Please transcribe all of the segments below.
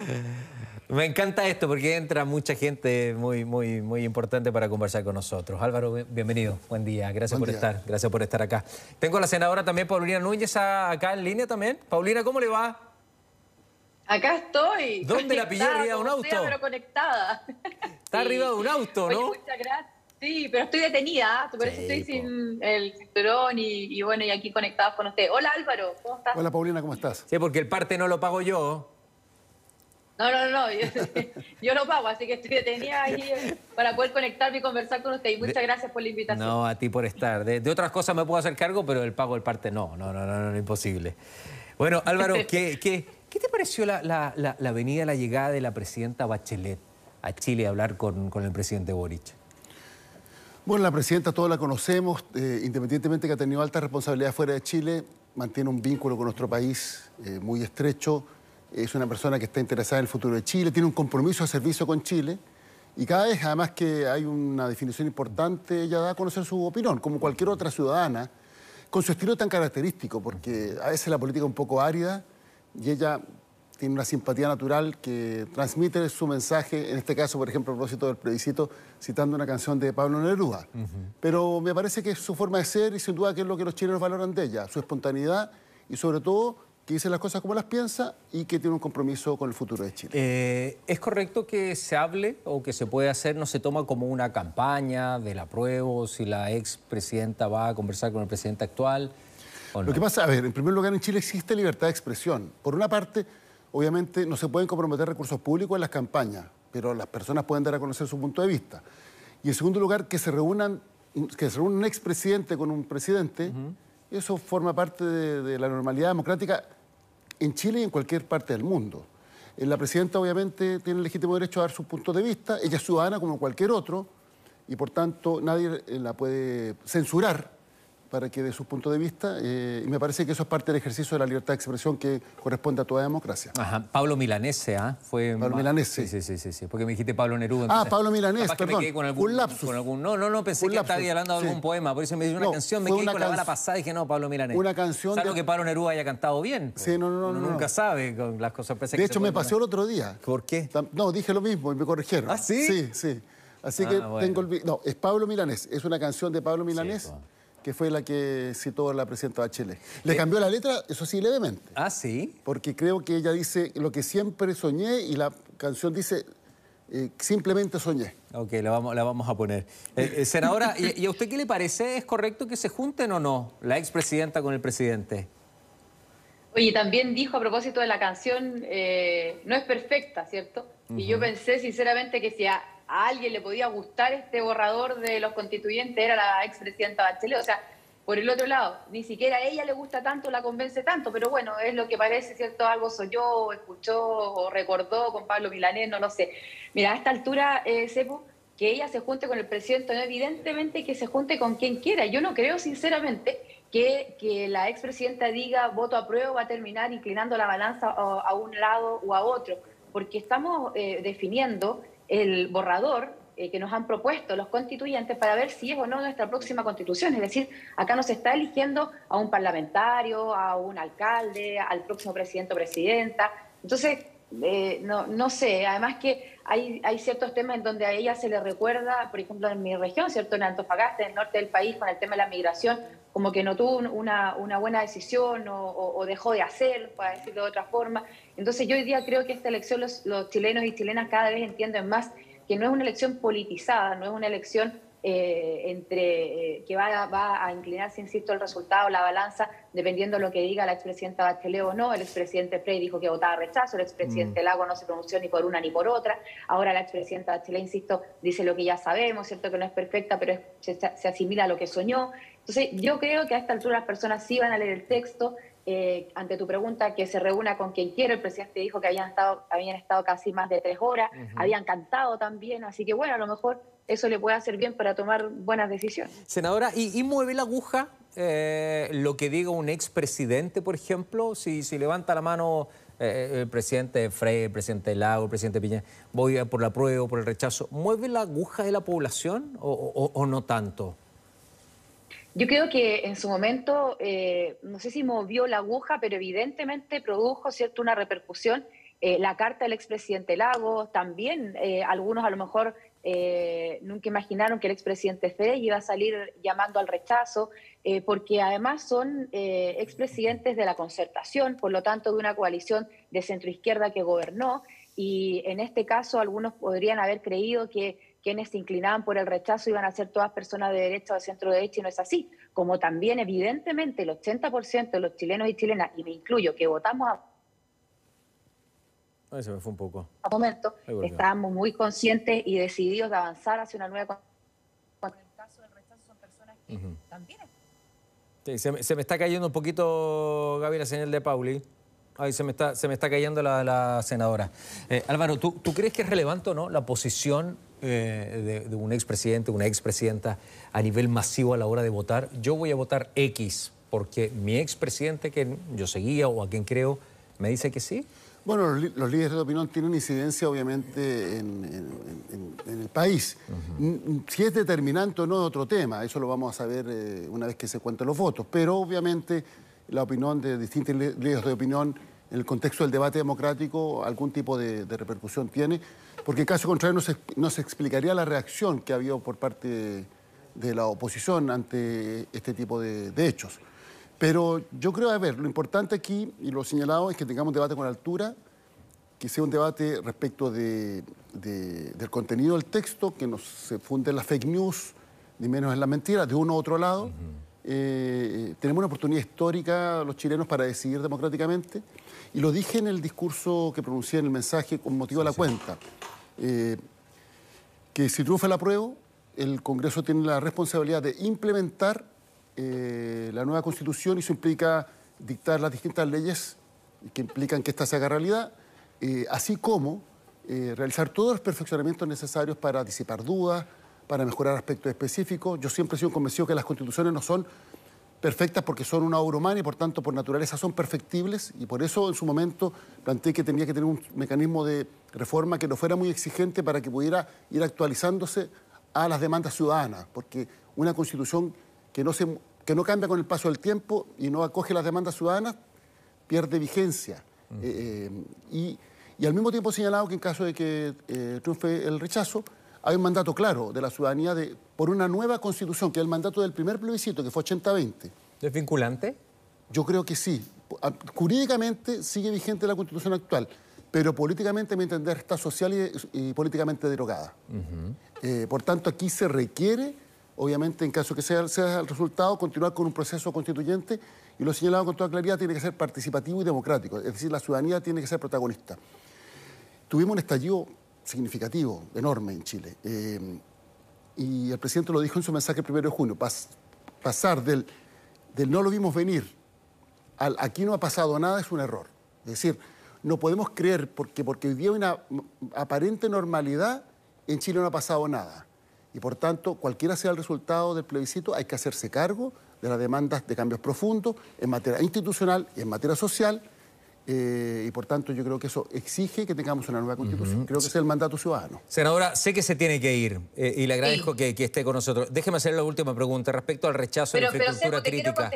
Me encanta esto porque entra mucha gente muy importante para conversar con nosotros. Álvaro, bienvenido. Buen día. Gracias por estar. Gracias por estar acá. Tengo a la senadora también, Paulina Núñez, acá en línea también. Paulina, ¿cómo le va? Acá estoy. ¿Dónde la pilló? ¿Arriba de un auto? Sea, pero conectada. Está arriba de un auto, ¿no? Oye, muchas gracias. Sí, pero estoy detenida, por eso estoy sin el cinturón y bueno, y aquí conectados con usted. Hola Álvaro, ¿cómo estás? Hola Paulina, ¿cómo estás? Sí, porque el parte no lo pago yo. No, yo lo pago, así que estoy detenida ahí para poder conectarme y conversar con usted. Y muchas gracias por la invitación. No, a ti por estar. De otras cosas me puedo hacer cargo, pero el pago del parte no, imposible. Bueno, Álvaro, ¿qué te pareció la venida, la llegada de la presidenta Bachelet a Chile a hablar con el presidente Boric? Bueno, la presidenta todos la conocemos, independientemente que ha tenido alta responsabilidad fuera de Chile, mantiene un vínculo con nuestro país muy estrecho, es una persona que está interesada en el futuro de Chile, tiene un compromiso de servicio con Chile y cada vez, además que hay una definición importante, ella da a conocer su opinión, como cualquier otra ciudadana, con su estilo tan característico, porque a veces la política es un poco árida y ella tiene una simpatía natural que transmite su mensaje, en este caso, por ejemplo, a propósito del plebiscito, citando una canción de Pablo Neruda. Pero me parece que es su forma de ser y sin duda que es lo que los chilenos valoran de ella, su espontaneidad y sobre todo que dice las cosas como las piensa y que tiene un compromiso con el futuro de Chile. ¿Es correcto que se hable o que se puede hacer, no se toma como una campaña del apruebo, si la expresidenta va a conversar con el presidente actual o no? Lo que pasa, a ver, en primer lugar en Chile existe libertad de expresión. Por una parte, obviamente no se pueden comprometer recursos públicos en las campañas, pero las personas pueden dar a conocer su punto de vista. Y en segundo lugar, que se reúna un expresidente con un presidente, eso forma parte de la normalidad democrática en Chile y en cualquier parte del mundo. La presidenta obviamente tiene el legítimo derecho a dar su punto de vista, ella es ciudadana como cualquier otro, y por tanto nadie la puede censurar para que dé su punto de vista, y me parece que eso es parte del ejercicio de la libertad de expresión que corresponde a toda democracia. Ajá, Pablo Milanese, ¿ah? Pablo Milanese. Sí, porque me dijiste Pablo Neruda. Entonces, Pablo Milanese, perdón, un lapsus. No, pensé que estaba hablando de algún poema, por eso me dio una canción, me quedé con la bala pasada y dije, no, Pablo Milanese. Una canción Salvo que Pablo Neruda haya cantado bien. Sí, Uno nunca sabe con las cosas de hecho, me pasó el otro día. ¿Por qué? No, dije lo mismo y me corrigieron. ¿Ah, sí? Sí. Así que tengo el... No, es Pablo Milanés, es una canción de Pablo Milanés, que fue la que citó la presidenta Bachelet. Le cambió la letra, eso sí, levemente. ¿Ah, sí? Porque creo que ella dice lo que siempre soñé y la canción dice simplemente soñé. Ok, la vamos a poner. Senadora, ¿y a usted qué le parece? ¿Es correcto que se junten o no la expresidenta con el presidente? Oye, también dijo a propósito de la canción, no es perfecta, ¿cierto? Y yo pensé sinceramente que si a alguien le podía gustar este borrador de los constituyentes era la expresidenta Bachelet. O sea, por el otro lado, ni siquiera a ella le gusta tanto, la convence tanto, pero bueno, es lo que parece, ¿cierto? Algo soñó, o escuchó o recordó con Pablo Milanés, no lo sé. Mira, a esta altura, Sepo, que ella se junte con el presidente, no, evidentemente que se junte con quien quiera. Yo no creo, sinceramente, que la expresidenta diga voto apruebo va a terminar inclinando la balanza a un lado o a otro, porque estamos definiendo el borrador que nos han propuesto los constituyentes para ver si es o no nuestra próxima constitución. Es decir, acá no se está eligiendo a un parlamentario, a un alcalde, al próximo presidente o presidenta. Entonces, no sé, además que hay ciertos temas en donde a ella se le recuerda, por ejemplo, en mi región, ¿cierto? En Antofagasta, en el norte del país, con el tema de la migración, como que no tuvo una buena decisión o dejó de hacer, para decirlo de otra forma. Entonces yo hoy día creo que esta elección los chilenos y chilenas cada vez entienden más que no es una elección politizada, no es una elección que va a inclinarse, insisto, el resultado, la balanza, dependiendo de lo que diga la expresidenta Bachelet o no. El expresidente Frey dijo que votaba rechazo, el expresidente Lago no se pronunció ni por una ni por otra. Ahora la expresidenta Bachelet, insisto, dice lo que ya sabemos, cierto que no es perfecta, pero se asimila a lo que soñó. Entonces yo creo que a esta altura las personas sí van a leer el texto. Ante tu pregunta, que se reúna con quien quiera, el presidente dijo que habían estado casi más de 3 horas, habían cantado también, así que bueno, a lo mejor eso le puede hacer bien para tomar buenas decisiones. Senadora, ¿y mueve la aguja lo que diga un expresidente, por ejemplo? Si levanta la mano el presidente Frey, el presidente Lago, el presidente Piñera, voy por la apruebo, por el rechazo, ¿mueve la aguja de la población o no tanto? Yo creo que en su momento, no sé si movió la aguja, pero evidentemente produjo, ¿cierto?, una repercusión la carta del expresidente Lagos, también algunos a lo mejor nunca imaginaron que el expresidente Frey iba a salir llamando al rechazo, porque además son expresidentes de la Concertación, por lo tanto de una coalición de centroizquierda que gobernó, y en este caso algunos podrían haber creído que quienes se inclinaban por el rechazo iban a ser todas personas de derecha o de centro derecha, y no es así. Como también evidentemente el 80% de los chilenos y chilenas, y me incluyo, que votamos Ahí se me fue un poco. a momento, estábamos muy conscientes y decididos de avanzar hacia una nueva... En el caso del rechazo son personas que también... Sí, se me está cayendo un poquito, Gaby, la señal de Pauli. Ahí se me está cayendo la senadora. Álvaro, ¿tú crees que es relevante o no la posición de un expresidente, una expresidenta a nivel masivo a la hora de votar? Yo voy a votar X porque mi expresidente que yo seguía o a quien creo me dice que sí. Bueno, los líderes de opinión tienen incidencia, obviamente, en el país. Si es determinante o no es otro tema, eso lo vamos a saber una vez que se cuenten los votos. Pero, obviamente, la opinión de distintos líderes de opinión en el contexto del debate democrático algún tipo de repercusión tiene, porque en caso contrario no se explicaría la reacción que ha habido por parte de la oposición ante este tipo de hechos. Pero yo creo, a ver, lo importante aquí, y lo he señalado, es que tengamos un debate con altura, que sea un debate respecto del contenido del texto, que no se funde en las fake news, ni menos en las mentiras, de uno u otro lado. Tenemos una oportunidad histórica los chilenos para decidir democráticamente, y lo dije en el discurso que pronuncié en el mensaje con motivo de la cuenta, que si triunfa el apruebo, el Congreso tiene la responsabilidad de implementar la nueva Constitución, y eso implica dictar las distintas leyes que implican que esta se haga realidad, así como realizar todos los perfeccionamientos necesarios para disipar dudas, para mejorar aspectos específicos. Yo siempre he sido convencido que las constituciones no son perfectas porque son una obra humana y por tanto por naturaleza son perfectibles, y por eso en su momento planteé que tenía que tener un mecanismo de reforma que no fuera muy exigente para que pudiera ir actualizándose a las demandas ciudadanas, porque una constitución que no cambia con el paso del tiempo y no acoge las demandas ciudadanas pierde vigencia. Y al mismo tiempo he señalado que en caso de que triunfe el rechazo, hay un mandato claro de la ciudadanía por una nueva constitución, que es el mandato del primer plebiscito, que fue 80-20. ¿Es vinculante? Yo creo que sí. Jurídicamente sigue vigente la constitución actual, pero políticamente, a mi entender, está social y políticamente derogada. Por tanto, aquí se requiere, obviamente, en caso que sea el resultado, continuar con un proceso constituyente, y lo he señalado con toda claridad, tiene que ser participativo y democrático, es decir, la ciudadanía tiene que ser protagonista. Tuvimos un estallido significativo, enorme en Chile, y el presidente lo dijo en su mensaje el 1 de junio, pasar del no lo vimos venir al aquí no ha pasado nada es un error. Es decir, no podemos creer porque hoy día hay una aparente normalidad, en Chile no ha pasado nada. Y por tanto, cualquiera sea el resultado del plebiscito, hay que hacerse cargo de las demandas de cambios profundos en materia institucional y en materia social, y por tanto yo creo que eso exige que tengamos una nueva constitución. Creo que ese es el mandato ciudadano. Senadora, sé que se tiene que ir y le agradezco que esté con nosotros. Déjeme hacer la última pregunta respecto al rechazo de la infraestructura crítica.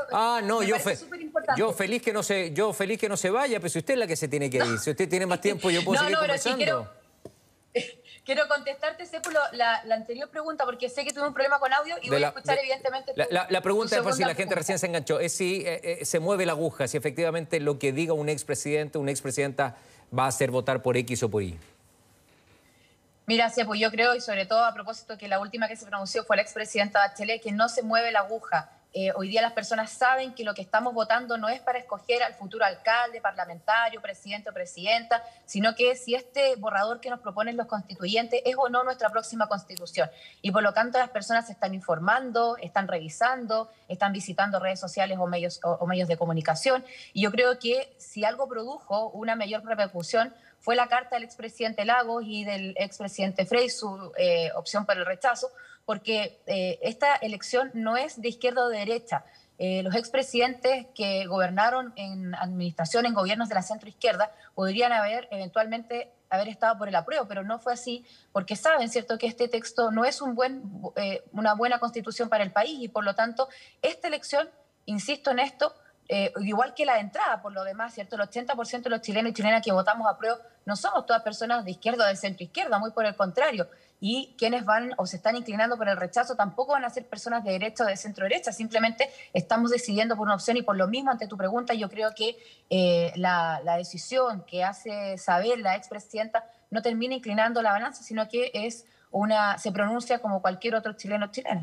Yo feliz que no se vaya, pero si usted es la que se tiene que ir, si usted tiene más tiempo, yo puedo seguir conversando. Quiero contestarte, Sepo, la anterior pregunta, porque sé que tuve un problema con audio y voy a escuchar evidentemente... La pregunta es por si la gente recién se enganchó, es si se mueve la aguja, si efectivamente lo que diga un expresidente, una expresidenta va a hacer votar por X o por Y. Mira, Sepo, yo creo, y sobre todo a propósito que la última que se pronunció fue la expresidenta Bachelet, que no se mueve la aguja. Hoy día las personas saben que lo que estamos votando no es para escoger al futuro alcalde, parlamentario, presidente o presidenta, sino que si este borrador que nos proponen los constituyentes es o no nuestra próxima constitución. Y por lo tanto las personas se están informando, están revisando, están visitando redes sociales o medios de comunicación. Y yo creo que si algo produjo una mayor repercusión fue la carta del expresidente Lagos y del expresidente Frey, su opción por el rechazo, porque esta elección no es de izquierda o de derecha. Los expresidentes que gobernaron en administración, en gobiernos de la centroizquierda, podrían eventualmente haber estado por el apruebo, pero no fue así, porque saben, ¿cierto?, que este texto no es una buena constitución para el país, y por lo tanto, esta elección, insisto en esto, igual que la de entrada, por lo demás, ¿cierto? El 80% de los chilenos y chilenas que votamos a prueba no somos todas personas de izquierda o de centro izquierda, muy por el contrario. Y quienes van o se están inclinando por el rechazo tampoco van a ser personas de derecha o de centro derecha, simplemente estamos decidiendo por una opción y por lo mismo, ante tu pregunta, yo creo que la decisión que hace saber la expresidenta no termina inclinando la balanza, sino que se pronuncia como cualquier otro chileno o chilena.